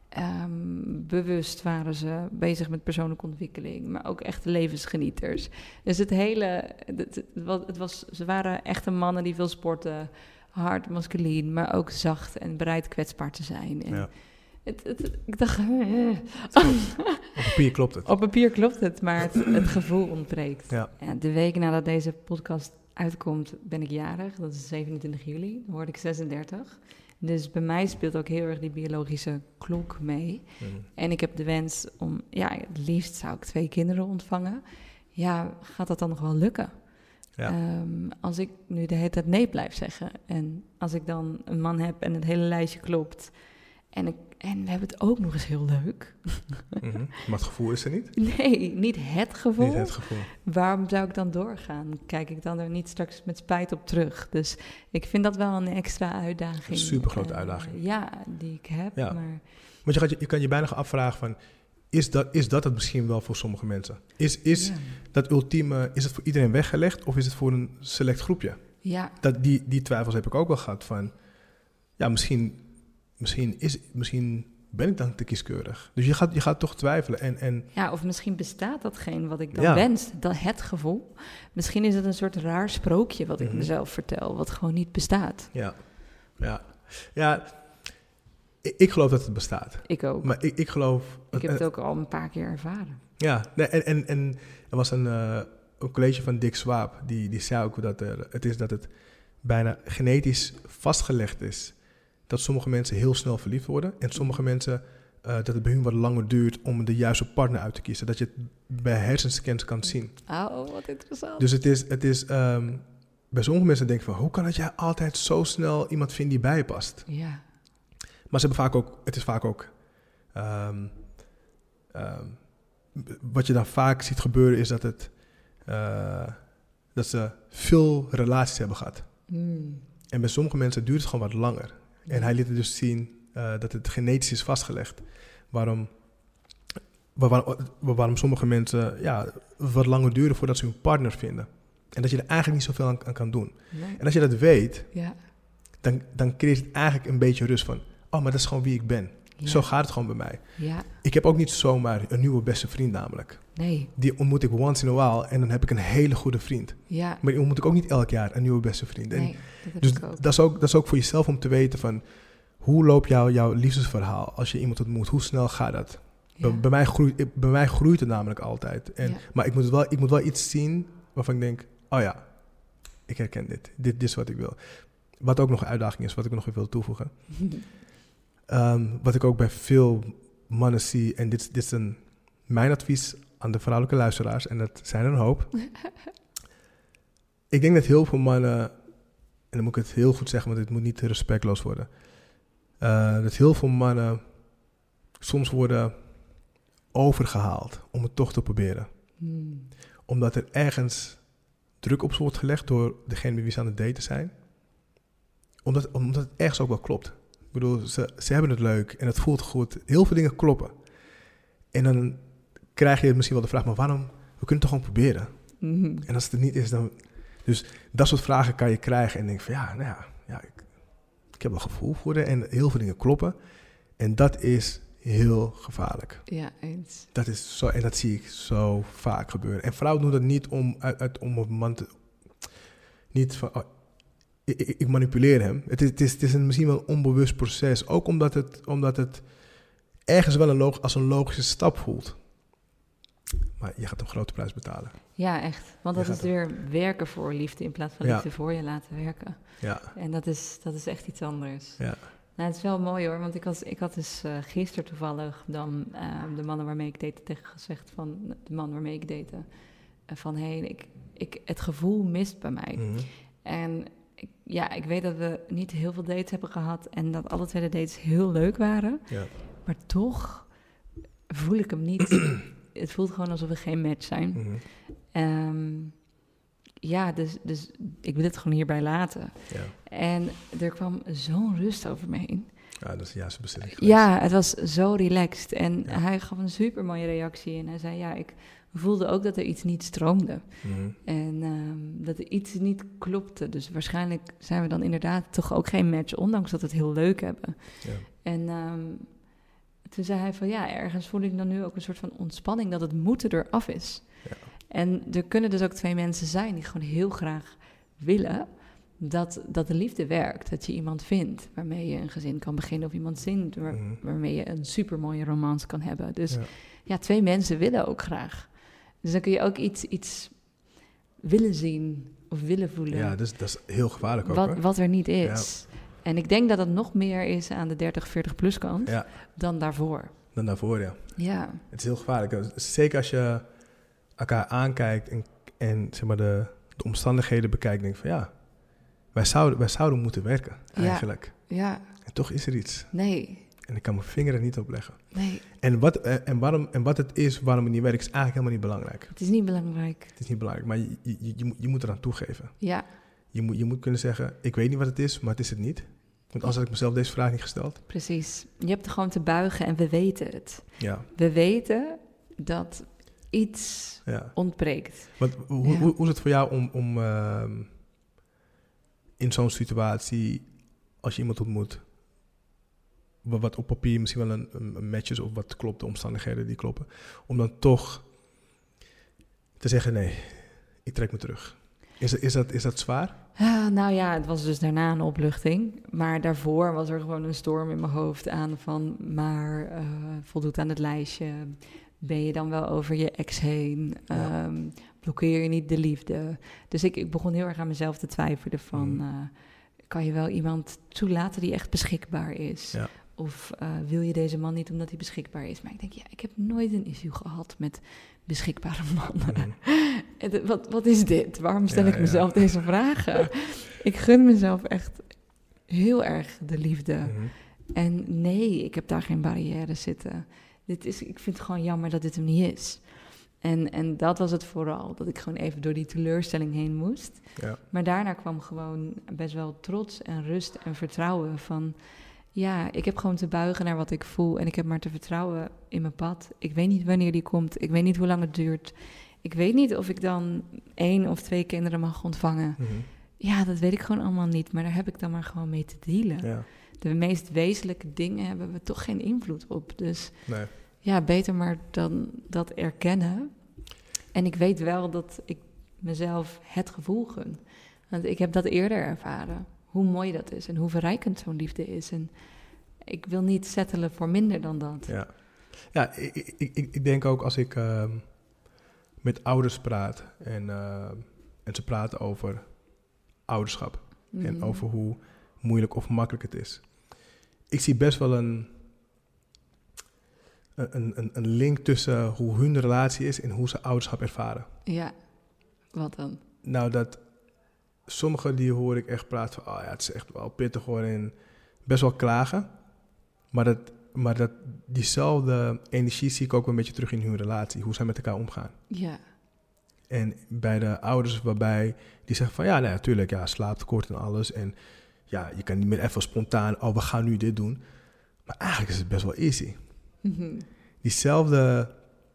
Um, bewust waren ze bezig met persoonlijke ontwikkeling, maar ook echte levensgenieters. Dus het hele, het, het, het was, ze waren echte mannen die veel sporten, hard, masculien, maar ook zacht en bereid kwetsbaar te zijn. En Ja. het, het, ik dacht, eh. Op papier klopt het. Op papier klopt het, maar het, het gevoel ontbreekt. Ja. Ja, de week nadat deze podcast uitkomt, ben ik jarig. Dat is zevenentwintig juli, dan word ik zesendertig. Dus bij mij speelt ook heel erg die biologische klok mee. Mm. En ik heb de wens om, ja, het liefst zou ik twee kinderen ontvangen. Ja, gaat dat dan nog wel lukken? Ja. Um, als ik nu de hele tijd nee blijf zeggen. En als ik dan een man heb en het hele lijstje klopt. En, ik, en we hebben het ook nog eens heel leuk. Mm-hmm. Maar het gevoel is er niet? Nee, niet het gevoel. Niet het gevoel. Waarom zou ik dan doorgaan? Kijk ik dan er niet straks met spijt op terug? Dus ik vind dat wel een extra uitdaging. Een supergrote uh, uitdaging. Ja, die ik heb. Ja. Maar Want je, gaat je, je kan je bijna gaan afvragen van, is dat, is dat het misschien wel voor sommige mensen? Is, is ja. dat ultieme, is het voor iedereen weggelegd of is het voor een select groepje? Ja. Dat, die, die twijfels heb ik ook wel gehad van, ja, misschien, misschien, is, misschien ben ik dan te kieskeurig. Dus je gaat, je gaat toch twijfelen. En, en ja, of misschien bestaat datgene wat ik dan Ja. wens, dat het gevoel. Misschien is het een soort raar sprookje wat ik Mhm. mezelf vertel, wat gewoon niet bestaat. ja, ja, ja, ik, ik geloof dat het bestaat. Ik ook. Maar ik, ik geloof... ik heb het ook al een paar keer ervaren. Ja, nee, en, en, en er was een, uh, een college van Dick Swaap, die, die zei ook dat er, het is dat het bijna genetisch vastgelegd is dat sommige mensen heel snel verliefd worden en sommige mensen uh, dat het bij hun wat langer duurt om de juiste partner uit te kiezen. Dat je het bij hersenscans kan zien. Oh, wat interessant. Dus het is, het is um, bij sommige mensen denken van, hoe kan het jij altijd zo snel iemand vindt die bij je past? Ja. Maar ze hebben vaak ook, het is vaak ook, um, um, wat je dan vaak ziet gebeuren is dat het, uh, dat ze veel relaties hebben gehad. Mm. En bij sommige mensen duurt het gewoon wat langer. En hij liet het dus zien uh, dat het genetisch is vastgelegd. Waarom, waar, waar, waarom sommige mensen ja, wat langer duren voordat ze hun partner vinden. En dat je er eigenlijk niet zoveel aan, aan kan doen. Nee. En als je dat weet, ja. dan, dan creëert het eigenlijk een beetje rust van... oh, maar dat is gewoon wie ik ben. Ja. Zo gaat het gewoon bij mij. Ja. Ik heb ook niet zomaar een nieuwe beste vriend namelijk. Nee. Die ontmoet ik once in a while en dan heb ik een hele goede vriend. Ja. Maar die ontmoet ik ook niet elk jaar, een nieuwe beste vriend. En Nee, dat heb dus ik ook. dat is, ook, dat is ook voor jezelf om te weten van... hoe loopt jou, jouw liefdesverhaal als je iemand ontmoet? Hoe snel gaat dat? Ja. Bij, bij, mij groeit, bij mij groeit het namelijk altijd. En, Ja. Maar ik moet, wel, ik moet wel iets zien waarvan ik denk... oh ja, ik herken dit. Dit, dit is wat ik wil. Wat ook nog een uitdaging is, wat ik nog even wil toevoegen. um, wat ik ook bij veel mannen zie... en dit, dit is een, mijn advies aan de vrouwelijke luisteraars... en dat zijn er een hoop. Ik denk dat heel veel mannen... en dan moet ik het heel goed zeggen... want het moet niet respectloos worden... Uh, dat heel veel mannen soms worden overgehaald om het toch te proberen. Hmm. Omdat er ergens druk op ze wordt gelegd door degene met wie ze aan het daten zijn. Omdat, omdat het ergens ook wel klopt. Ik bedoel, ze, ze hebben het leuk en het voelt goed. Heel veel dingen kloppen. En dan krijg je misschien wel de vraag, maar waarom? We kunnen het toch gewoon proberen? Mm-hmm. En als het er niet is, dan... Dus dat soort vragen kan je krijgen en denk van ja, nou ja, ja ik, ik heb wel gevoel voor het en heel veel dingen kloppen. En dat is heel gevaarlijk. Ja, eens. Dat is zo, en dat zie ik zo vaak gebeuren. En vrouwen doen dat niet om, uit, uit, om op een man te... Niet van, oh, ik, ik, ik manipuleer hem. Het is, het is, het is een, misschien wel een onbewust proces. Ook omdat het, omdat het ergens wel een log, als een logische stap voelt. Maar je gaat een grote prijs betalen. Ja, echt. Want dat is weer werken voor liefde in plaats van ja. liefde voor je laten werken. Ja. En dat is, dat is echt iets anders. Ja. Nou, het is wel mooi hoor, want ik had, ik had dus uh, gisteren toevallig dan uh, de mannen waarmee ik date tegen gezegd van de man waarmee ik date, uh, van hé, hey, ik, ik, het gevoel mist bij mij. Mm-hmm. En ik, ja, ik weet dat we niet heel veel dates hebben gehad en dat alle twee de dates heel leuk waren, ja. maar toch voel ik hem niet. Het voelt gewoon alsof we geen match zijn. Mm-hmm. Um, ja, dus, dus ik wil het gewoon hierbij laten. Ja. En er kwam zo'n rust over me heen. Ja, dat is de juiste beslissing geweest. Ja, het was zo relaxed. En ja. hij gaf een super mooie reactie. En hij zei, ja, ik voelde ook dat er iets niet stroomde. Mm-hmm. En um, dat er iets niet klopte. Dus waarschijnlijk zijn we dan inderdaad toch ook geen match, ondanks dat we het heel leuk hebben. Ja. En um, toen zei hij van, ja, ergens voel ik dan nu ook een soort van ontspanning, dat het moeten eraf is. Ja. En er kunnen dus ook twee mensen zijn die gewoon heel graag willen dat, dat de liefde werkt. Dat je iemand vindt waarmee je een gezin kan beginnen of iemand vindt waar, mm-hmm. waarmee je een supermooie romance kan hebben. Dus ja. ja, twee mensen willen ook graag. Dus dan kun je ook iets, iets willen zien of willen voelen. Ja, dus, dat is heel gevaarlijk ook. Wat, wat er niet is. Ja. En ik denk dat het nog meer is aan de dertig, veertig plus kant ja. dan daarvoor. Dan daarvoor, ja. Ja. Het is heel gevaarlijk. Zeker als je elkaar aankijkt en, en zeg maar de, de omstandigheden bekijkt, denk ik van ja, wij zouden, wij zouden moeten werken eigenlijk. Ja. ja. En toch is er iets. Nee. En ik kan mijn vinger er niet op leggen. Nee. En wat, en, waarom, en wat het is, waarom het niet werkt, is eigenlijk helemaal niet belangrijk. Het is niet belangrijk. Het is niet belangrijk, maar je, je, je, moet, je moet eraan toegeven. Ja. Je moet, je moet kunnen zeggen, ik weet niet wat het is, maar het is het niet. Want anders had ik mezelf deze vraag niet gesteld. Precies. Je hebt er gewoon te buigen en we weten het. Ja. We weten dat iets ja. ontbreekt. Want hoe, ja. hoe, hoe is het voor jou om, om uh, in zo'n situatie, als je iemand ontmoet, wat op papier misschien wel een, een match is of wat klopt, de omstandigheden die kloppen, om dan toch te zeggen, nee, ik trek me terug. Is dat, is dat, is dat zwaar? Uh, nou ja, het was dus daarna een opluchting. Maar daarvoor was er gewoon een storm in mijn hoofd aan van, maar uh, voldoet aan het lijstje. Ben je dan wel over je ex heen? Ja. Um, blokkeer je niet de liefde? Dus ik, ik begon heel erg aan mezelf te twijfelen van, mm. uh, kan je wel iemand toelaten die echt beschikbaar is? Ja. Of uh, wil je deze man niet omdat hij beschikbaar is? Maar ik denk, ja, ik heb nooit een issue gehad met beschikbare mannen. Mm. wat, wat is dit? Waarom stel ja, ik mezelf ja. deze vragen? Ik gun mezelf echt heel erg de liefde. Mm-hmm. En nee, ik heb daar geen barrière zitten. Dit is, ik vind het gewoon jammer dat dit hem niet is. En, en dat was het vooral, dat ik gewoon even door die teleurstelling heen moest. Ja. Maar daarna kwam gewoon best wel trots en rust en vertrouwen van, ja, ik heb gewoon te buigen naar wat ik voel en ik heb maar te vertrouwen in mijn pad. Ik weet niet wanneer die komt, ik weet niet hoe lang het duurt. ik weet niet of ik dan één of twee kinderen mag ontvangen. Mm-hmm. Ja, dat weet ik gewoon allemaal niet. Maar daar heb ik dan maar gewoon mee te dealen. Ja. De meest wezenlijke dingen hebben we toch geen invloed op. Dus Nee. ja, beter maar dan dat erkennen. En ik weet wel dat ik mezelf het gevoel gun. Want ik heb dat eerder ervaren. Hoe mooi dat is en hoe verrijkend zo'n liefde is. En ik wil niet settelen voor minder dan dat. Ja, ja ik, ik, ik, ik denk ook als ik uh, met ouders praat en, uh, en ze praten over ouderschap. Mm. En over hoe moeilijk of makkelijk het is. Ik zie best wel een, een, een, een link tussen hoe hun relatie is en hoe ze ouderschap ervaren. Ja, wat dan? Nou, dat sommigen die hoor ik echt praten van, oh ja, het is echt wel pittig hoor en best wel klagen. Maar dat, maar dat diezelfde energie zie ik ook wel een beetje terug in hun relatie, hoe zij met elkaar omgaan. Ja. En bij de ouders waarbij die zeggen van, ja, nee, natuurlijk, ja, slaaptekort en alles. En ja, je kan niet meer even spontaan, oh, we gaan nu dit doen. Maar eigenlijk is het best wel easy. Mm-hmm. Diezelfde,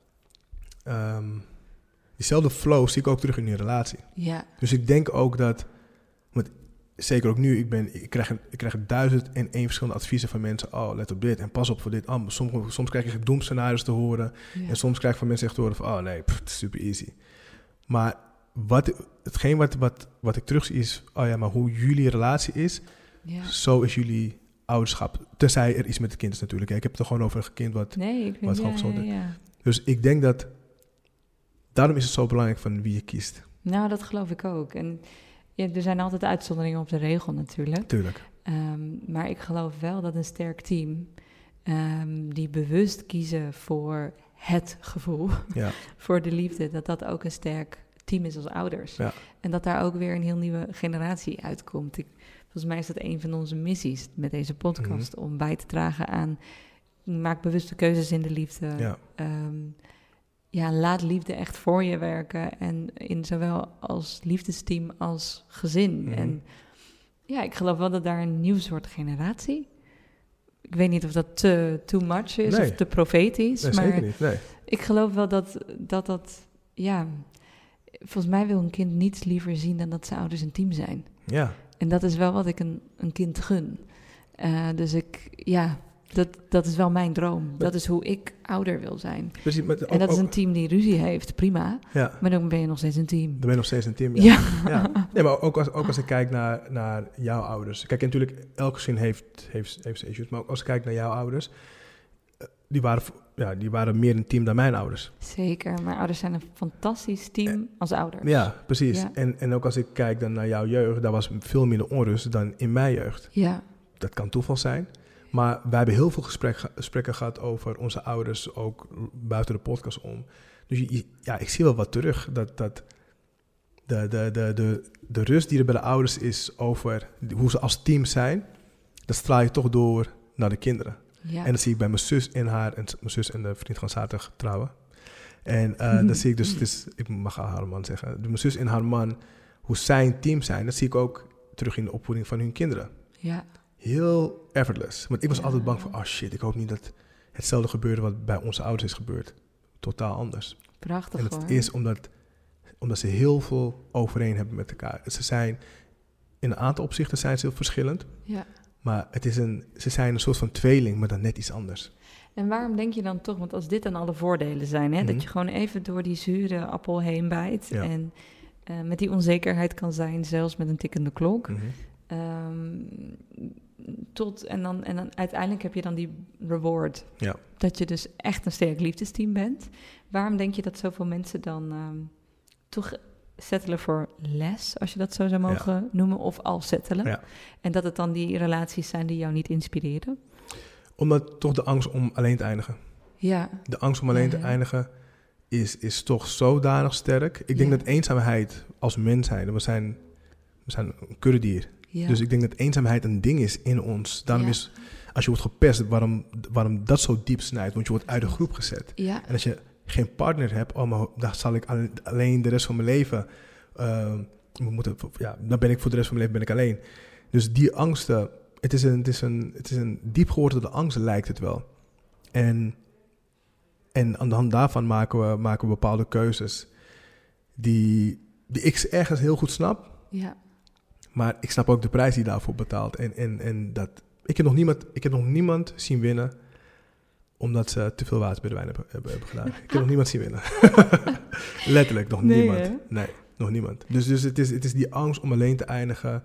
um, diezelfde flow zie ik ook terug in hun relatie. Ja. Dus ik denk ook dat, want zeker ook nu, ik, ben, ik, krijg, ik krijg duizend en één verschillende adviezen van mensen. Oh, let op dit en pas op voor dit. Oh, soms, soms krijg je doemscenario's te horen. Ja. En soms krijg ik van mensen echt te horen van, oh nee, pff, het is super easy. Maar wat, hetgeen wat, wat, wat ik terugzie is, oh ja, maar hoe jullie relatie is, ja. Zo is jullie ouderschap. Tenzij er iets met het kind is natuurlijk. Hè. Ik heb het er gewoon over een kind wat, nee, ik wat vind, gewoon ja, gezond ja, ja. is. Dus ik denk dat, daarom is het zo belangrijk van wie je kiest. Nou, dat geloof ik ook. En ja, er zijn altijd uitzonderingen op de regel natuurlijk. Tuurlijk. Um, maar ik geloof wel dat een sterk team, um, die bewust kiezen voor het gevoel, ja. voor de liefde, dat dat ook een sterk team is als ouders. Ja. En dat daar ook weer een heel nieuwe generatie uitkomt. Ik, volgens mij is dat een van onze missies met deze podcast, mm-hmm. om bij te dragen aan, maak bewuste keuzes in de liefde. Ja. Um, ja, laat liefde echt voor je werken. En in zowel als liefdesteam als gezin. Mm-hmm. En ja, ik geloof wel dat daar een nieuw soort generatie... Ik weet niet of dat te too much is nee. of te profetisch. Nee, maar zeker niet, nee. Ik geloof wel dat, dat dat... Ja, volgens mij wil een kind niets liever zien dan dat zijn ouders een team zijn. Ja. En dat is wel wat ik een, een kind gun. Uh, dus ik, ja... Dat, dat is wel mijn droom. Maar, dat is hoe ik ouder wil zijn. Precies, maar en dat ook, is een team die ruzie heeft, prima. Ja. Maar dan ben je nog steeds een team. Dan ben je nog steeds een team, ja. ja. ja. Nee, maar ook als, ook als ik kijk naar, naar jouw ouders. Kijk, natuurlijk, elk gezin heeft, heeft, heeft zijn issues. Maar ook als ik kijk naar jouw ouders... Die waren, ja, die waren meer een team dan mijn ouders. Zeker, mijn ouders zijn een fantastisch team en, als ouders. Ja, precies. Ja. En, en ook als ik kijk dan naar jouw jeugd... Daar was veel minder onrust dan in mijn jeugd. Ja. Dat kan toeval zijn... Maar wij hebben heel veel gesprek, gesprekken gehad over onze ouders, ook buiten de podcast om. Dus je, ja, ik zie wel wat terug. Dat, dat de, de, de, de, de rust die er bij de ouders is over hoe ze als team zijn, dat straal je toch door naar de kinderen. Ja. En dat zie ik bij mijn zus en haar, en mijn zus en de vriend van zaterdag trouwen. En uh, mm-hmm. dat zie ik dus, het is, ik mag haar man zeggen, mijn zus en haar man, hoe zij een team zijn, dat zie ik ook terug in de opvoeding van hun kinderen. Ja. Heel effortless. Want ik was ja. altijd bang voor, oh shit, ik hoop niet dat hetzelfde gebeurde wat bij onze ouders is gebeurd. Totaal anders. Prachtig, en het hoor. is omdat, omdat ze heel veel overeen hebben met elkaar. Ze zijn, in een aantal opzichten zijn ze heel verschillend. Ja. Maar het is een, ze zijn een soort van tweeling, maar dan net iets anders. En waarom denk je dan toch, want als dit dan alle voordelen zijn, hè, mm-hmm. dat je gewoon even door die zure appel heen bijt. Ja. En uh, met die onzekerheid kan zijn, zelfs met een tikkende klok. Mm-hmm. Um, tot en dan, en dan uiteindelijk heb je dan die reward. Ja. Dat je dus echt een sterk liefdesteam bent. Waarom denk je dat zoveel mensen dan um, toch settelen voor less, als je dat zo zou mogen ja. noemen, of al settelen? Ja. En dat het dan die relaties zijn die jou niet inspireren? Omdat toch de angst om alleen te eindigen. Ja. De angst om alleen ja, ja. te eindigen is, is toch zodanig sterk. Ik denk ja. dat eenzaamheid als mens zijn, we zijn, we zijn een kuddedier. Ja. Dus ik denk dat eenzaamheid een ding is in ons. Daarom ja. is, als je wordt gepest, waarom, waarom dat zo diep snijdt. Want je wordt uit de groep gezet. Ja. En als je geen partner hebt, oh, maar dan zal ik alleen de rest van mijn leven... Uh, moeten, ja, dan ben ik voor de rest van mijn leven ben ik alleen. Dus die angsten, het is een, het is een, het is een diep gewortelde angst, lijkt het wel. En, en aan de hand daarvan maken we, maken we bepaalde keuzes. die, die ik ergens heel goed snap. Ja. Maar ik snap ook de prijs die daarvoor betaalt. En, en, en dat, ik, heb nog niemand, ik heb nog niemand zien winnen omdat ze te veel water bij de wijn hebben, hebben, hebben gedaan. Ik heb nog niemand zien winnen. Letterlijk, nog nee, niemand. Hè? Nee, nog niemand. Dus, dus het, is, het is die angst om alleen te eindigen.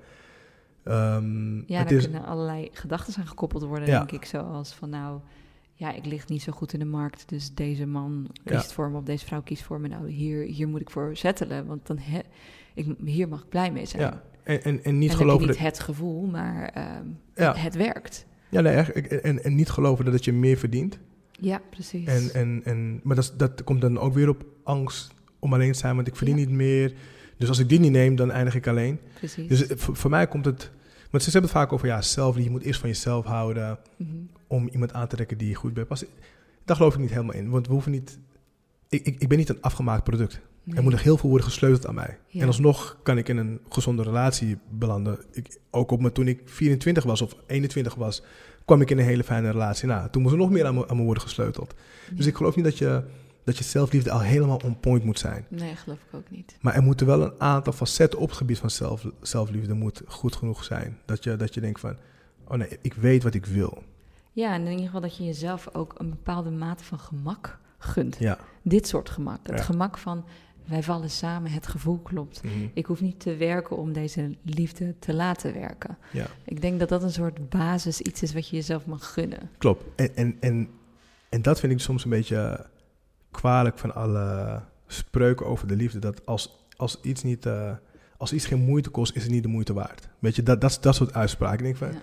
Um, ja, het daar is, kunnen allerlei gedachten aan gekoppeld worden, ja. denk ik. Zoals van nou, ja, ik lig niet zo goed in de markt. Dus deze man kiest ja. voor me of deze vrouw kiest voor me. Nou, hier, hier moet ik voor settelen. Want dan he, ik, hier mag ik blij mee zijn. Ja. En, en, en niet en geloven... niet dat... het gevoel, maar um, ja. het werkt. Ja, nee, echt. En, en niet geloven dat je meer verdient. Ja, precies. En, en, en, maar dat, dat komt dan ook weer op angst om alleen te zijn, want ik verdien ja. niet meer. Dus als ik die niet neem, dan eindig ik alleen. Precies. Dus voor, voor mij komt het... Want ze hebben het vaak over, ja, zelfliefde. Je moet eerst van jezelf houden mm-hmm. om iemand aan te trekken die je goed bent. Pas, daar geloof ik niet helemaal in, want we hoeven niet... Ik, ik, ik ben niet een afgemaakt product. Nee. Er moet nog heel veel worden gesleuteld aan mij. Ja. En alsnog kan ik in een gezonde relatie belanden. Ik, ook op me, toen ik vierentwintig was of eenentwintig was, kwam ik in een hele fijne relatie. Nou, toen moest er nog meer aan me, aan me worden gesleuteld. Ja. Dus ik geloof niet dat je, dat je zelfliefde al helemaal on point moet zijn. Nee, geloof ik ook niet. Maar er moeten wel een aantal facetten op het gebied van zelf, zelfliefde moet goed genoeg zijn. Dat je, dat je denkt van, oh nee, ik weet wat ik wil. Ja, en in ieder geval dat je jezelf ook een bepaalde mate van gemak gunt. Ja. Dit soort gemak. Het ja. gemak van, wij vallen samen, het gevoel klopt. Mm-hmm. Ik hoef niet te werken om deze liefde te laten werken. Ja. Ik denk dat dat een soort basis iets is wat je jezelf mag gunnen. Klopt. En, en, en, en dat vind ik soms een beetje kwalijk van alle spreuken over de liefde. Dat als, als, iets, niet, uh, als iets geen moeite kost, is het niet de moeite waard. Weet je, dat, dat, dat soort uitspraken. Ik denk van, ja.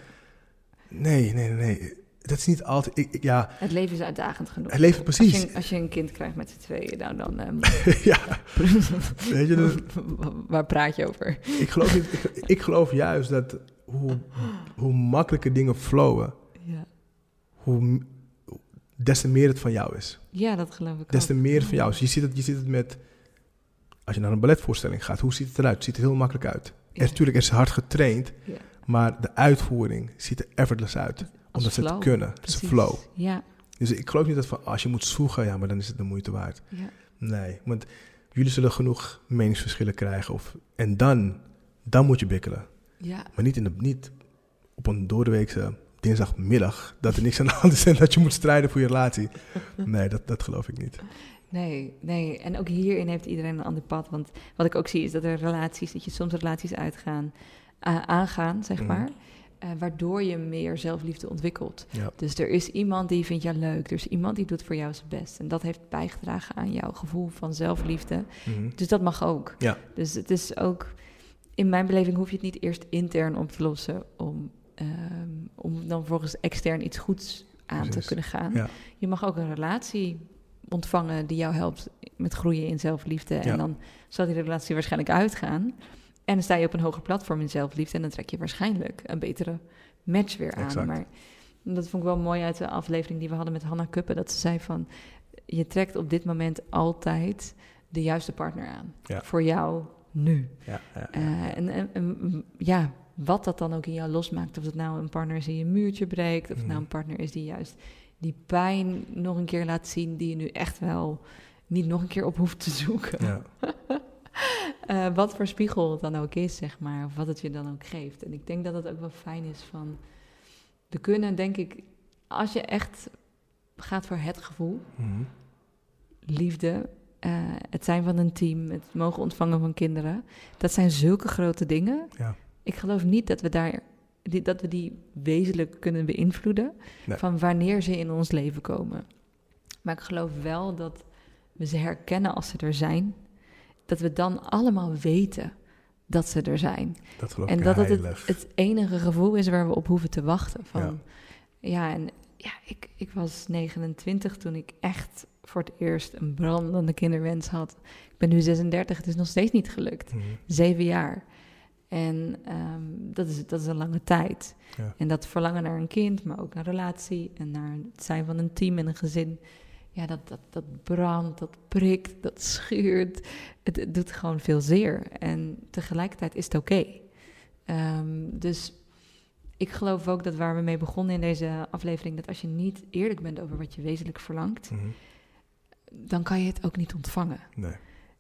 nee, nee, nee. Dat is niet altijd... Ik, ik, ja. Het leven is uitdagend genoeg. Het leven, precies. Als je, als je een kind krijgt met z'n tweeën, nou dan... Um, ja. Weet je, dus, waar praat je over? Ik geloof, niet, ik, ik geloof juist dat hoe, hoe makkelijker dingen flowen, ja. hoe des te meer het van jou is. Ja, dat geloof ik Des te ook. meer het van jou is. Je ziet het, je ziet het met... Als je naar een balletvoorstelling gaat, hoe ziet het eruit? Het ziet er heel makkelijk uit. Ja. Er, natuurlijk is hard getraind, ja. maar de uitvoering ziet er effortless uit. Als omdat flow. Ze het kunnen. Het is flow. Ja. Dus ik geloof niet dat van, als je moet zwoegen, ja, maar dan is het de moeite waard. Ja. Nee, want jullie zullen genoeg meningsverschillen krijgen. Of, en dan, dan moet je bikkelen. Ja. Maar niet, in de, niet op een doordeweekse dinsdagmiddag, dat er niks aan de hand is en dat je moet strijden voor je relatie. Nee, dat, dat geloof ik niet. Nee, nee. En ook hierin heeft iedereen een ander pad. Want wat ik ook zie is dat er relaties, dat je soms relaties uitgaan, uh, aangaan, zeg maar. Mm. Uh, waardoor je meer zelfliefde ontwikkelt. Ja. Dus er is iemand die vindt jou leuk. Er is iemand die doet voor jou zijn best. En dat heeft bijgedragen aan jouw gevoel van zelfliefde. Mm-hmm. Dus dat mag ook. Ja. Dus het is ook... In mijn beleving hoef je het niet eerst intern op te lossen... om, um, om dan volgens extern iets goeds aan Precies. te kunnen gaan. Ja. Je mag ook een relatie ontvangen die jou helpt met groeien in zelfliefde. Ja. En dan zal die relatie waarschijnlijk uitgaan... En dan sta je op een hoger platform in zelfliefde... en dan trek je waarschijnlijk een betere match weer aan. Exact. Maar dat vond ik wel mooi uit de aflevering die we hadden met Hannah Kuppen... dat ze zei van, je trekt op dit moment altijd de juiste partner aan. Ja. Voor jou nu. Ja, ja, ja. Uh, en, en, en ja, wat dat dan ook in jou losmaakt... of het nou een partner is die een muurtje breekt... of mm. het nou een partner is die juist die pijn nog een keer laat zien... die je nu echt wel niet nog een keer op hoeft te zoeken. Ja. Uh, wat voor spiegel het dan ook is, zeg maar, of wat het je dan ook geeft. En ik denk dat het ook wel fijn is van... We kunnen, denk ik, als je echt gaat voor het gevoel... Mm-hmm. liefde, uh, het zijn van een team, het mogen ontvangen van kinderen... dat zijn zulke grote dingen. Ja. Ik geloof niet dat we, daar, die, dat we die wezenlijk kunnen beïnvloeden... Nee. van wanneer ze in ons leven komen. Maar ik geloof wel dat we ze herkennen als ze er zijn... dat we dan allemaal weten dat ze er zijn. Dat geloof en ik dat het, heilig. het het enige gevoel is waar we op hoeven te wachten. Van, ja. ja, en ja, ik, ik was negenentwintig toen ik echt voor het eerst een brandende kinderwens had. Ik ben nu zesendertig, het is nog steeds niet gelukt. Mm-hmm. Zeven jaar. En um, dat, is, dat is een lange tijd. Ja. En dat verlangen naar een kind, maar ook naar een relatie... en naar het zijn van een team en een gezin... Ja, dat, dat, dat brandt, dat prikt, dat schuurt. Het, het doet gewoon veel zeer. En tegelijkertijd is het oké. Okay. Um, dus ik geloof ook dat waar we mee begonnen in deze aflevering... dat als je niet eerlijk bent over wat je wezenlijk verlangt... Mm-hmm. dan kan je het ook niet ontvangen. Nee.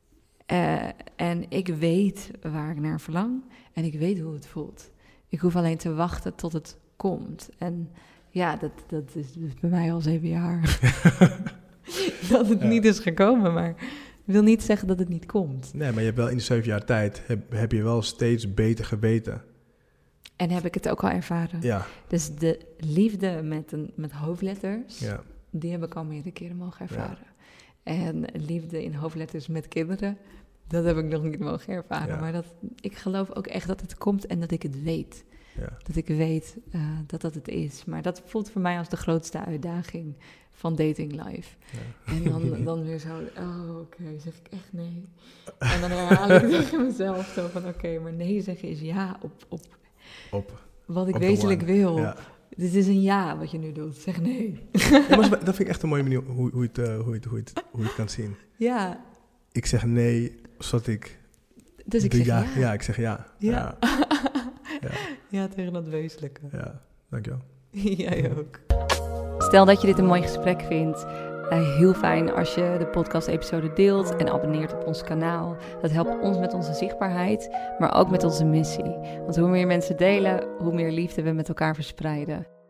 Uh, en ik weet waar ik naar verlang en ik weet hoe het voelt. Ik hoef alleen te wachten tot het komt. En ja, dat, dat is dus bij mij al zeven jaar. dat het ja. niet is gekomen, maar wil niet zeggen dat het niet komt. Nee, maar je hebt wel in die zeven jaar tijd, heb, heb je wel steeds beter geweten. En heb ik het ook al ervaren. Ja. Dus de liefde met, een, met hoofdletters, ja. die heb ik al meerdere keren mogen ervaren. Ja. En liefde in hoofdletters met kinderen, dat heb ik nog niet mogen ervaren. Ja. Maar dat, ik geloof ook echt dat het komt en dat ik het weet. Ja. Dat ik weet uh, dat dat het is. Maar dat voelt voor mij als de grootste uitdaging van dating life. Ja. En dan, dan weer zo, oh oké, okay, zeg ik echt nee. En dan herhaal ik tegen mezelf zo van, oké, okay, maar nee zeggen is ja op, op, op wat ik op wezenlijk wil. Ja. Dit is een ja wat je nu doet, zeg nee. Ja, maar dat vind ik echt een mooie manier hoe, hoe, het, uh, hoe, het, hoe, het, hoe je het kan zien. Ja. Ik zeg nee, zodat ik... Dus ik zeg ja. ja. Ja, ik zeg ja. Ja, ja. ja. ja tegen dat wezenlijke. Ja, dankjewel. Jij ook. Stel dat je dit een mooi gesprek vindt. Uh, heel fijn als je de podcast-episode deelt en abonneert op ons kanaal. Dat helpt ons met onze zichtbaarheid, maar ook met onze missie. Want hoe meer mensen delen, hoe meer liefde we met elkaar verspreiden.